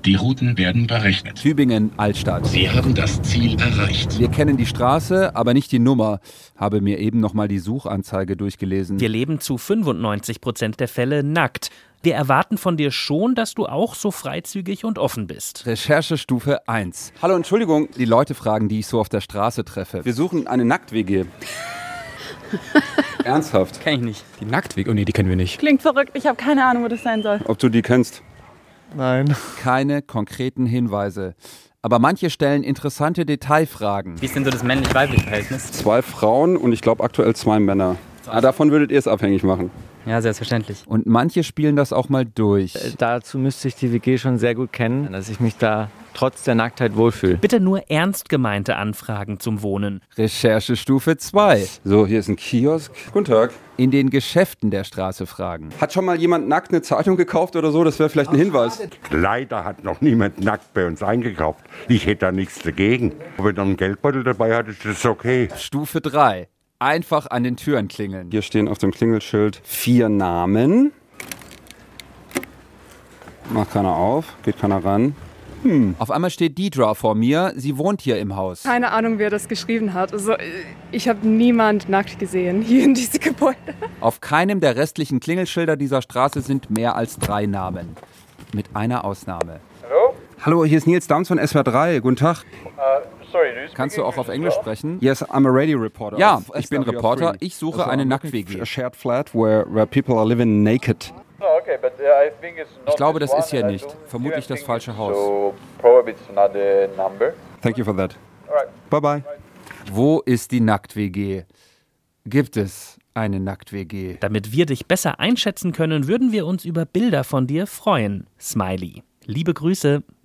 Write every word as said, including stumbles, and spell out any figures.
Die Routen werden berechnet. Tübingen, Altstadt. Sie haben das Ziel erreicht. Wir kennen die Straße, aber nicht die Nummer. Habe mir eben nochmal die Suchanzeige durchgelesen. Wir leben zu fünfundneunzig Prozent der Fälle nackt. Wir erwarten von dir schon, dass du auch so freizügig und offen bist. Recherchestufe eins. Hallo, Entschuldigung, die Leute fragen, die ich so auf der Straße treffe. Wir suchen eine Nackt-W G. Ernsthaft? Kenn ich nicht. Die Nackt-W G? Oh nee, die kennen wir nicht. Klingt verrückt, ich habe keine Ahnung, wo das sein soll. Ob du die kennst? Nein. Keine konkreten Hinweise. Aber manche stellen interessante Detailfragen. Wie ist denn so das männlich-weibliche Verhältnis? Zwei Frauen und ich glaube aktuell zwei Männer. Ah, davon würdet ihr es abhängig machen. Ja, selbstverständlich. Und manche spielen das auch mal durch. Äh, dazu müsste ich die W G schon sehr gut kennen, dass ich mich da trotz der Nacktheit wohlfühle. Bitte nur ernst gemeinte Anfragen zum Wohnen. Recherchestufe zwei. So, hier ist ein Kiosk. Guten Tag. In den Geschäften der Straße fragen. Hat schon mal jemand nackt eine Zeitung gekauft oder so? Das wäre vielleicht ein Hinweis. Leider hat noch niemand nackt bei uns eingekauft. Ich hätte da nichts dagegen. Wenn er einen Geldbeutel dabei hat, ist das okay. Stufe drei. Einfach an den Türen klingeln. Hier stehen auf dem Klingelschild vier Namen. Macht keiner auf, geht keiner ran. Hm. Auf einmal steht Deidra vor mir. Sie wohnt hier im Haus. Keine Ahnung, wer das geschrieben hat. Also, ich habe niemand nackt gesehen hier in diesem Gebäude. Auf keinem der restlichen Klingelschilder dieser Straße sind mehr als drei Namen. Mit einer Ausnahme. Hallo? Hallo, hier ist Nils Downs von S W R drei. Guten Tag. Uh, sorry, do you speak Kannst du auch auf Englisch well? sprechen? Yes, I'm a radio reporter. Ja, ich bin Reporter. Ich suche Also, eine Nackt-W G. A shared flat where, where people are living naked. Oh, okay, but, uh, I think it's not Ich glaube, this das ist one. hier I nicht. don't Vermutlich even das think falsche it's- Haus. So probably it's another number. Thank you for that. Alright. Bye bye. Wo ist die Nackt-W G? Gibt es eine Nackt-W G? Damit wir dich besser einschätzen können, würden wir uns über Bilder von dir freuen. Smiley. Liebe Grüße.